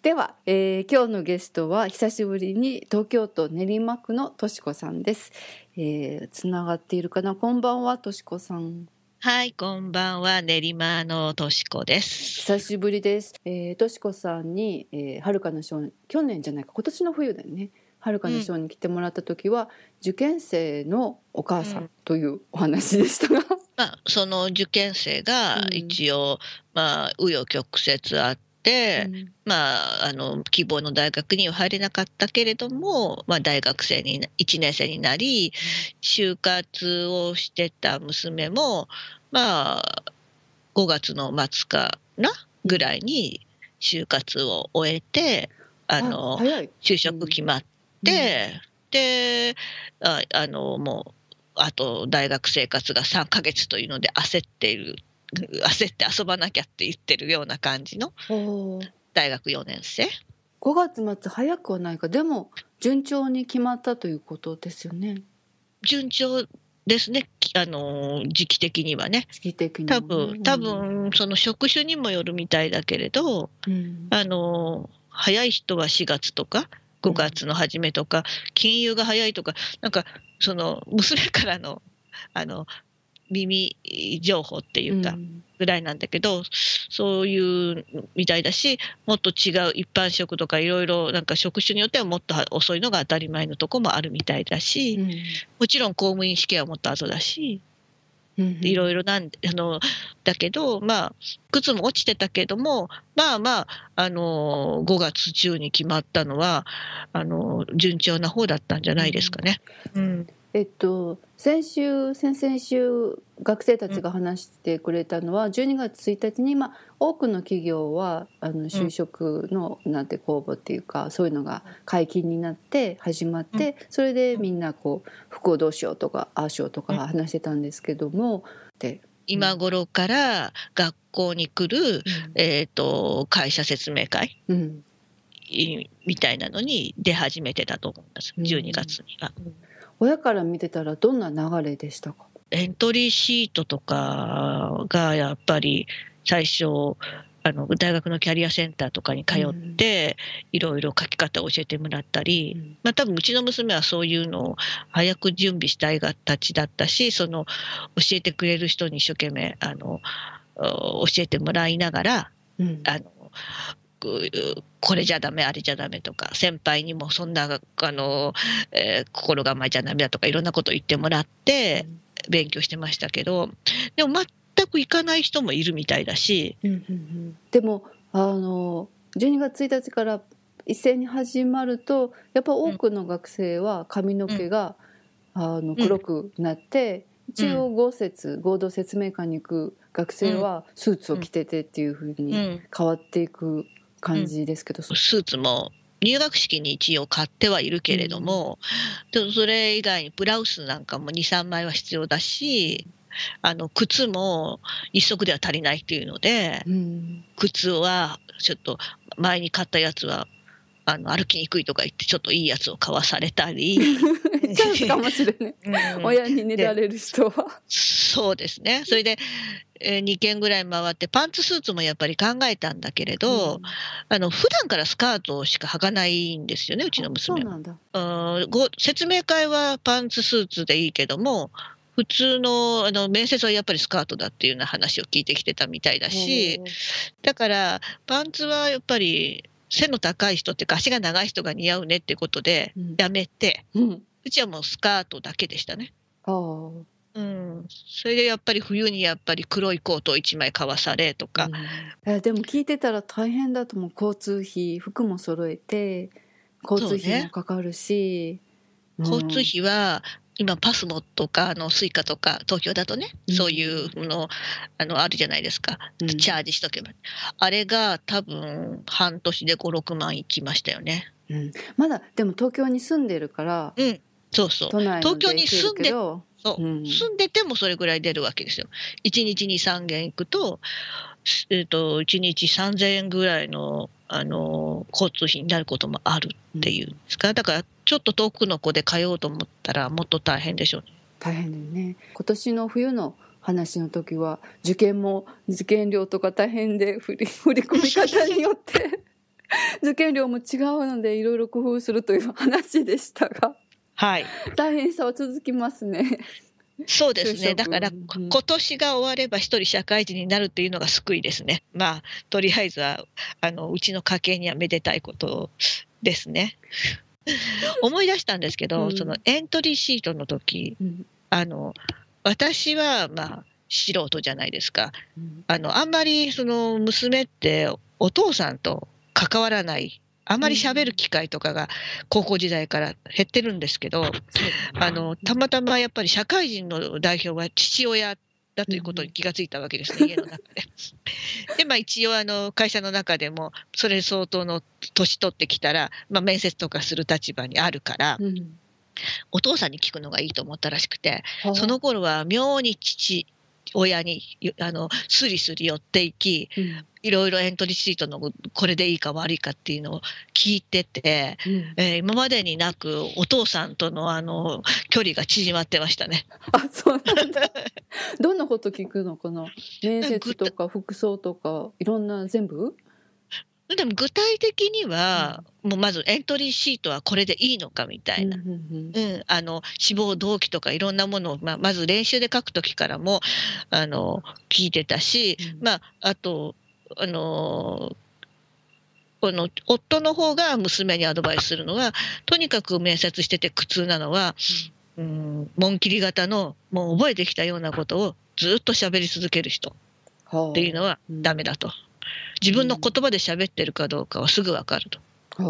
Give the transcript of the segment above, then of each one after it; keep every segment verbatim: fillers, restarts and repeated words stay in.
では、えー、今日のゲストは久しぶりに東京都練馬区のとしこさんです。えー、つながっているかな。こんばんは、としこさん。 はい、こんばんは、練馬のとしこです。 久しぶりです。えー、としこさんに、えー、春夏の賞、去年じゃないか、今年の冬だよね。春夏の賞に来てもらった時は、うん、受験生のお母さんというお話でしたが、うん、 まあ、その受験生が一応、うん、まあ紆余曲折あって、うん、まああの希望の大学には入れなかったけれども、まあ、大学生にいちねん生になり、就活をしてた娘もまあごがつの末かなぐらいに就活を終えて、あの就職決まって、うん、で あ, あのもうあと大学生活がさんかげつというので焦っている焦って遊ばなきゃって言ってるような感じの大学よねん生。 ごがつ末早くはないか。でも順調に決まったということですよね。 順調ですね、あの時期的にはね。 時期的にはね、 多分多分その職種にもよるみたいだけれど、うん、あの早い人はしがつとかごがつの初めとか、うん、金融が早いとか、なんかその娘からのあの耳情報っていうかぐらいなんだけど、うん、そういうみたいだし、もっと違う一般職とかいろいろなんか職種によってはもっと遅いのが当たり前のとこもあるみたいだし、うん、もちろん公務員試験はもっと後だし、いろいろなんあのだけど、まあ靴も落ちてたけども、まあまああのごがつ中に決まったのはあの順調な方だったんじゃないですかね。うんうんえっと、先週先々週学生たちが話してくれたのは、じゅうにがつついたちに、まあ、多くの企業はあの就職のなんて公募っていうか、そういうのが解禁になって始まって、それでみんなこう服をどうしようとかああしようとか話してたんですけども、で今頃から学校に来る、うん、えーと、会社説明会、うん、みたいなのに出始めてたと思います、じゅうにがつには。うん、 親から見てたらどんな流れでしたか？ エントリーシートとかがやっぱり最初あの大学のキャリアセンターとかに通っていろいろ書き方を教えてもらったり、うん、まあ、多分うちの娘はそういうのを早く準備したいがたちだったし、その教えてくれる人に一生懸命あの教えてもらいながら、うん、あのこれじゃダメあれじゃダメとか、先輩にもそんなあの、えー、心構えじゃダメだとかいろんなことを言ってもらって勉強してましたけど、でも全く行かない人もいるみたいだし、 うんうんうん、でもあのじゅうにがつついたちから一斉に始まるとやっぱ多くの学生は髪の毛が、うん、あの黒くなって、うん、一応合説合同説明会に行く学生はスーツを着ててっていう風に変わっていく感じですけど、うん、 スーツも入学式に一応買ってはいるけれども、うん、それ以外にブラウスなんかも にさんまいは必要だし、あの靴も一足では足りないっていうので、うん、靴はちょっと前に買ったやつはあの歩きにくいとか言ってちょっといいやつを買わされたりチャンスかもしれない、うん、親にねだれる人は。 そうですね。それで、えー、にけんぐらい回ってパンツスーツもやっぱり考えたんだけれど、うん、あの普段からスカートしか履かないんですよね、うちの娘は。 そうなんだ。 あご説明会はパンツスーツでいいけども、普通 の, あの面接はやっぱりスカートだっていうような話を聞いてきてたみたいだし、だからパンツはやっぱり背の高い人っていうか足が長い人が似合うねってことでやめて、うんうん、うちはもうスカートだけでしたね。あ、うん、それでやっぱり冬にやっぱり黒いコートをいちまい買わされとか、 うん、えでも聞いてたら大変だと思う。交通費、服も揃えて交通費もかかるし、 ね、うん、交通費は今パスモとかあのスイカとか東京だとね、うん、そういうの あのあるじゃないですか、うん、チャージしとけば、あれが多分半年でごろくまんいきましたよね、 うん、まだでも東京に住んでるから、 うん、そうそう、東京に住んでそう、うん、住んでてもそれぐらい出るわけですよ。いちにちにさんけん行くと、えー、といちにちさんぜんえんぐらいの、あの交通費になることもあるっていうんですか、うん、だからちょっと遠くの子で通おうと思ったらもっと大変でしょうね。 大変だよね。今年の冬の話の時は受験も受験料とか大変で振り、振り込み方によって受験料も違うのでいろいろ工夫するという話でしたが、 はい、 大変さは続きますね。 そうですね。だから、うん、今年が終われば一人社会人になるというのが救いですね。まあとりあえずはあのうちの家系にはめでたいことですね。思い出したんですけど、うん、そのエントリーシートの時、うん、あの私はまあ素人じゃないですか。うん、あのあんまりその娘ってお父さんと関わらない。あまり喋る機会とかが高校時代から減ってるんですけど、あのたまたまやっぱり社会人の代表は父親だということに気がついたわけですね、家の中で。で、まあ一応あの会社の中でもそれ相当の年取ってきたら、まあ、面接とかする立場にあるから、うん、お父さんに聞くのがいいと思ったらしくて、その頃は妙に父親にあのスリスリ寄っていき、うん、いろいろエントリーシートのこれでいいか悪いかっていうのを聞いてて、うん、えー、今までになくお父さんとのあの距離が縮まってましたね。 あ、そうなんだ。どんなこと聞くのかな。面接とか服装とかいろんな全部。 でも具体的には、うん、もうまずエントリーシートはこれでいいのかみたいな、うんうんうん、あの志望動機とかいろんなものを、まあ、まず練習で書くときからもあの聞いてたし、うん、まあ、あとあのこの夫の方が娘にアドバイスするのは、とにかく面接してて苦痛なのは、うん、紋切り型のもう覚えてきたようなことをずっと喋り続ける人っていうのはダメだと。自分の言葉で喋ってるかどうかはすぐ分かると。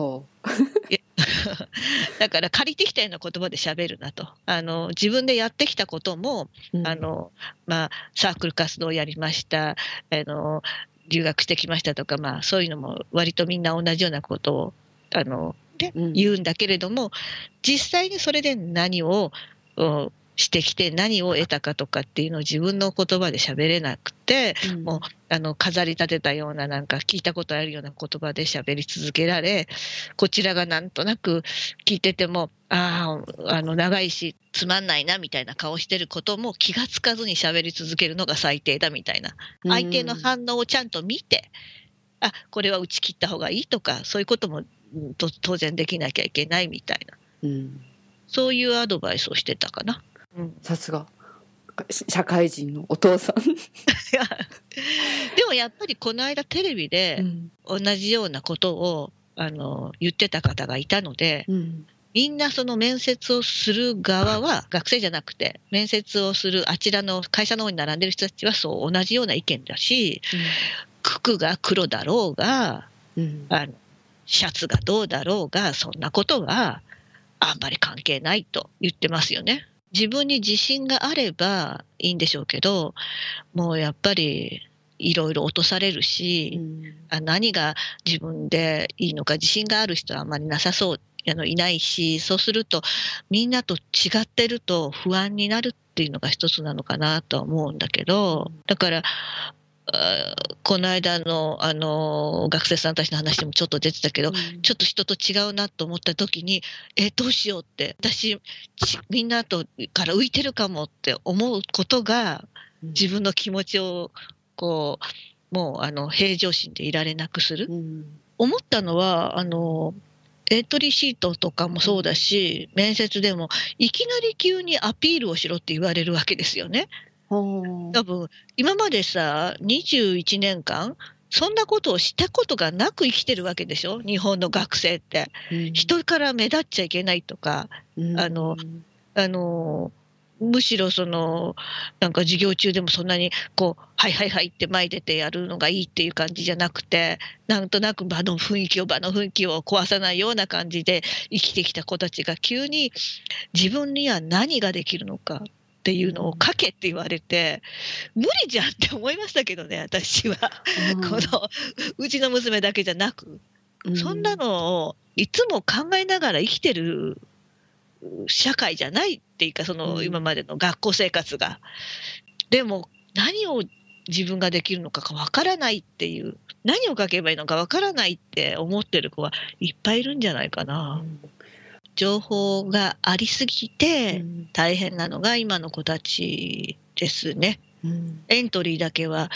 だから借りてきたような言葉で喋るなと。あの自分でやってきたことも、うん、あのまあ、サークル活動をやりました、あの留学してきましたとか、まあ、そういうのも割とみんな同じようなことをあの、ね、うん、言うんだけれども、実際にそれで何をしてきて何を得たかとかっていうのを自分の言葉で喋れなくて、うん、もうあの飾り立てたようななんか聞いたことあるような言葉で喋り続けられ、こちらがなんとなく聞いててもあああの長いしつまんないなみたいな顔してることも気がつかずに喋り続けるのが最低だみたいな、相手の反応をちゃんと見て、あこれは打ち切った方がいいとかそういうことも当然できなきゃいけないみたいな、うん、そういうアドバイスをしてたかな。 さすが社会人のお父さん。 でもやっぱりこの間テレビで同じようなことをあの言ってた方がいたので、うん、みんなその面接をする側は学生じゃなくて面接をするあちらの会社の方に並んでる人たちはそう同じような意見だし、うん、服が黒だろうが、うん、あのシャツがどうだろうがそんなことはあんまり関係ないと言ってますよね。自分に自信があればいいんでしょうけど、もうやっぱりいろいろ落とされるし、うん、あ何が自分でいいのか自信がある人はあんまりなさそうあのいないし、そうするとみんなと違ってると不安になるっていうのが一つなのかなとは思うんだけど、だからこの間の、あの学生さんたちの話でもちょっと出てたけど、うん、ちょっと人と違うなと思った時にえどうしようって私みんなとから浮いてるかもって思うことが自分の気持ちをこうもうあの平常心でいられなくする、うん、思ったのはあのエントリーシートとかもそうだし、うん、面接でもいきなり急にアピールをしろって言われるわけですよね。多分今までさにじゅういちねんかんそんなことをしたことがなく生きてるわけでしょ、日本の学生って、うん、人から目立っちゃいけないとか、うん、あのあのむしろそのなんか授業中でもそんなにこうはいはいはいって前出てやるのがいいっていう感じじゃなくて、なんとなく場の雰囲気を場の雰囲気を壊さないような感じで生きてきた子たちが急に自分には何ができるのかっていうのを書けって言われて、無理じゃんって思いましたけどね、私は、うん、このうちの娘だけじゃなく、うん、そんなのをいつも考えながら生きてる社会じゃないっていうか、その今までの学校生活が、でも何を自分ができるのかわからないっていう、何を書けばいいのかわからないって思ってる子はいっぱいいるんじゃないかな、うん、情報がありすぎて大変なのが今の子たちですね、うん、エントリーだけは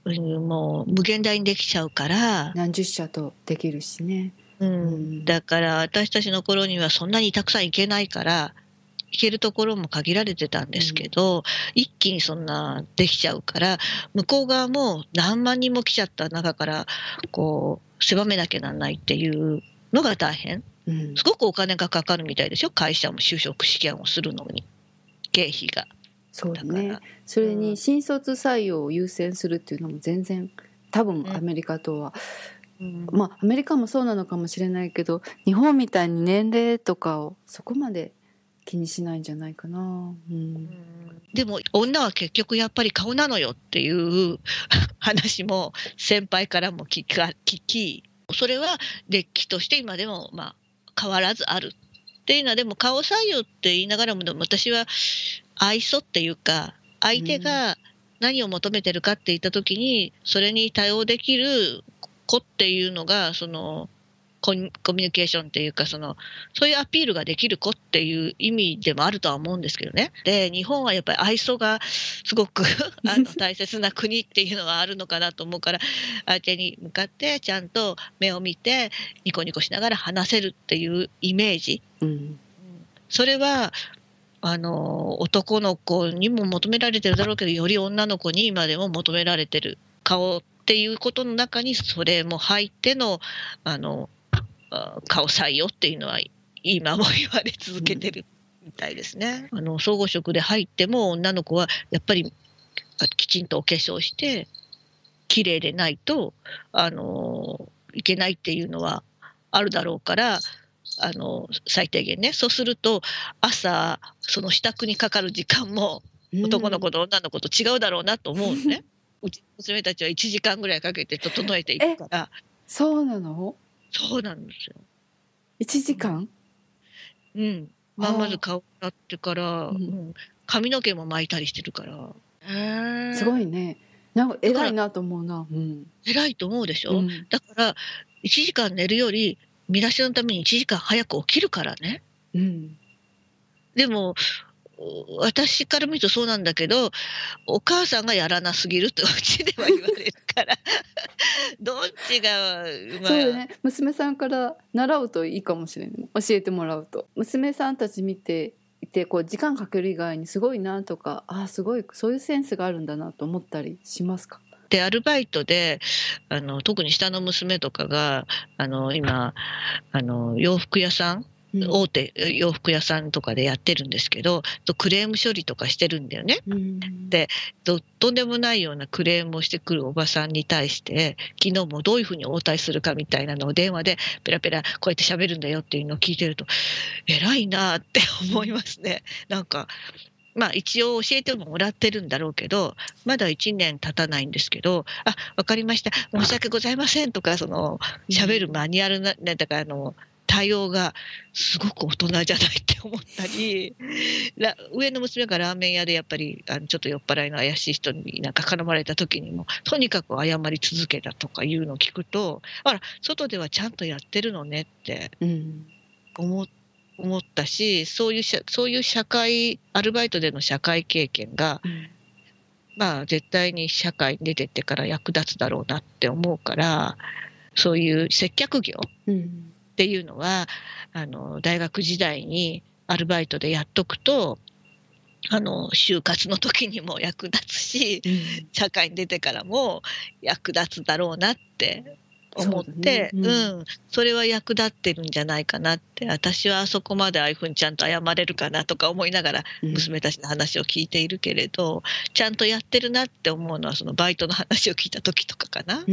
もう無限大にできちゃうから、 何十社とできるしね、 うん、だから私たちの頃にはそんなにたくさん行けないから行けるところも限られてたんですけど、うん、一気にそんなできちゃうから向こう側も何万人も来ちゃった中からこう狭めなきゃなんないっていうのが大変、うん、すごくお金がかかるみたいですよ。会社も就職試験をするのに経費が。 そうね、それに新卒採用を優先するっていうのも全然多分アメリカとは、うん、まあアメリカもそうなのかもしれないけど日本みたいに年齢とかをそこまで気にしないんじゃないかな、うんうん、 でも女は結局やっぱり顔なのよっていう話も先輩からも聞き、それはれっきとして今でもまあ変わらずあるっていうのは、でも顔採用って言いながらも私は愛想っていうか相手が何を求めてるかって言った時にそれに対応できる子っていうのがそのコミュニケーションっていうかそのそういうアピールができる子っていう意味でもあるとは思うんですけどね。で日本はやっぱり愛想がすごくあの大切な国っていうのはあるのかなと思うから相手に向かってちゃんと目を見てニコニコしながら話せるっていうイメージ、うん、それはあの男の子にも求められてるだろうけどより女の子に今でも求められてる顔っていうことの中にそれも入ってのあの顔採用っていうのは今も言われ続けてるみたいですね、うん、あの総合職で入っても女の子はやっぱりきちんとお化粧して綺麗でないとあのいけないっていうのはあるだろうからあの最低限ね。そうすると朝その支度にかかる時間も男の子と女の子と違うだろうなと思うのね、うん、うちの娘たちはいちじかんぐらいかけて整えていくから。 そうなの？ そうなんですよ。 いちじかん？ うん、まあ、まず顔洗ってから、うん、髪の毛も巻いたりしてるから。 へー、すごいね。なんか偉いなと思うな、うん、 偉いと思うでしょ、うん、だからいちじかん寝るより身だしのためにいちじかん早く起きるからね、うん、でも私から見るとそうなんだけどお母さんがやらなすぎるってうちでは言われるからどっちが、 まあ、そうね、娘さんから習うといいかもしれない。教えてもらうと娘さんたち見ていてこう時間かける以外にすごいなとか、あすごいそういうセンスがあるんだなと思ったりしますか？ でアルバイトであの特に下の娘とかがあの今あの洋服屋さん、うん、大手洋服屋さんとかでやってるんですけどクレーム処理とかしてるんだよね、うん、で と, とんでもないようなクレームをしてくるおばさんに対して昨日もどういうふうに応対するかみたいなのを電話でペラペラこうやって喋るんだよっていうのを聞いてると偉いなって思いますね。なんかまあ一応教えてもらってるんだろうけどまだいちねん経たないんですけど、あ、わかりました、申し訳ございませんとかその喋るマニュアルな、ね、だからあの対応がすごく大人じゃないって思ったり上の娘がラーメン屋でやっぱりあのちょっと酔っ払いの怪しい人になんか絡まれた時にもとにかく謝り続けたとかいうのを聞くと、あら外ではちゃんとやってるのねって思って、うん思ったし、そういうそういう社会アルバイトでの社会経験が、うん、まあ絶対に社会に出てってから役立つだろうなって思うから、そういう接客業っていうのは、うん、あの大学時代にアルバイトでやっとくとあの就活の時にも役立つし、うん、社会に出てからも役立つだろうなって思って、そう、ね、うんうん、それは役立ってるんじゃないかなって、私はあそこまでああいうふうにちゃんと謝れるかなとか思いながら娘たちの話を聞いているけれど、うん、ちゃんとやってるなって思うのはそのバイトの話を聞いた時とかかな、うん、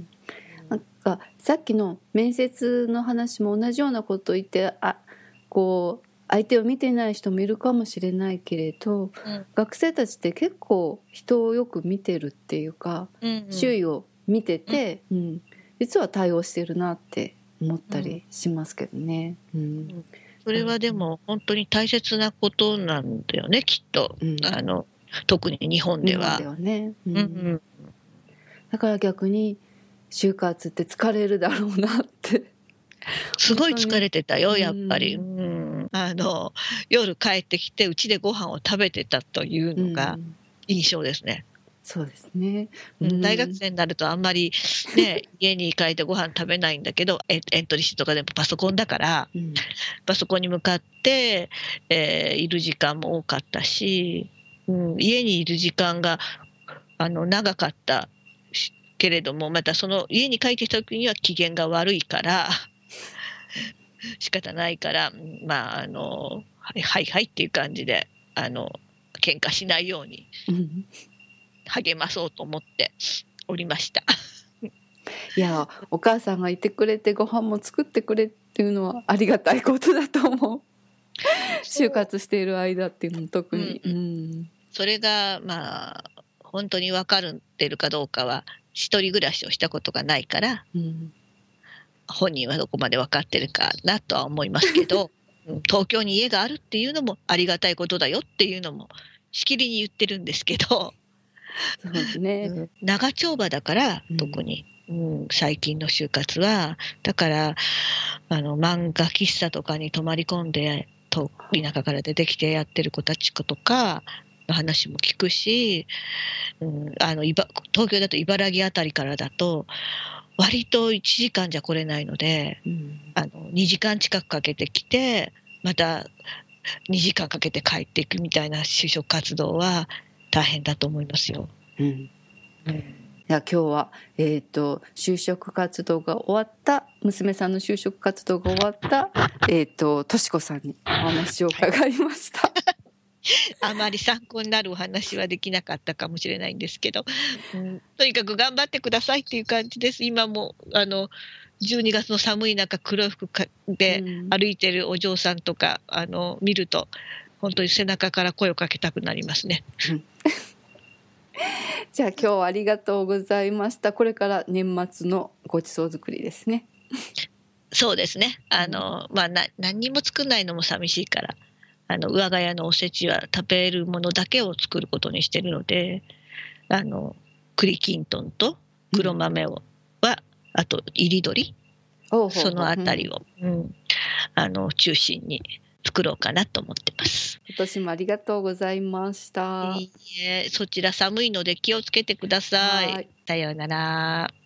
なんかさっきの面接の話も同じようなことを言って、あこう相手を見てない人もいるかもしれないけれど、うん、学生たちって結構人をよく見てるっていうか、うんうん、周囲を見てて、うんうん実は対応してるなって思ったりしますけどね、うんうん、 それはでも本当に大切なことなんだよねきっと、うん、あの特に日本では、日本ではね、うんうん、 だから逆に就活って疲れるだろうなってすごい疲れてたよやっぱり、うんうん、あの夜帰ってきてうちでご飯を食べてたというのが印象ですね、 そうですね、 うん、大学生になるとあんまりね家に帰ってご飯食べないんだけど、エントリーシートとかでもパソコンだから、うん、パソコンに向かって、えー、いる時間も多かったし、うん、家にいる時間があの長かったけれども、またその家に帰ってきた時には機嫌が悪いから仕方ないから、まああのはいはいはいっていう感じで、あの喧嘩しないように励まそうと思っておりましたいや、お母さんがいてくれてご飯も作ってくれっていうのはありがたいことだと思う就活している間っていうのも特に、うんうん、 それがまあ本当に分かってるかどうかは一人暮らしをしたことがないから、うん、本人はどこまで分かってるかなとは思いますけど東京に家があるっていうのもありがたいことだよっていうのもしきりに言ってるんですけど、 そうですね、うん、 長丁場だから特に、うんうん、最近の就活はだからあの漫画喫茶とかに泊まり込んでと田舎から出てきてやってる子たちとかの話も聞くし、うん、あの東京だと茨城あたりからだと割といちじかんじゃ来れないので、うん、あのにじかん近くかけてきてまたにじかんかけて帰っていくみたいな就職活動は大変だと思いますよ。うんうん、いや今日は、えーと、就職活動が終わった娘さんの就職活動が終わった、えーと、としこさんにお話を伺いましたあまり参考になるお話はできなかったかもしれないんですけど、うん、とにかく頑張ってくださいっていう感じです。今もあのじゅうにがつの寒い中黒い服で歩いてるお嬢さんとか、うん、あの見ると本当に背中から声をかけたくなりますね、うん、 じゃあ今日はありがとうございました。これから年末のごちそう作りですね。 そうですね、あの、まあ、な何にも作らないのも寂しいからあの我が家のおせちは食べるものだけを作ることにしてるので、あの栗きんとんと黒豆を、うん、はあといり鶏、そのあたりを、うん、あの中心に作ろうかなと思ってます。 今年もありがとうございました。 いいえ、そちら寒いので気をつけてください。さようなら。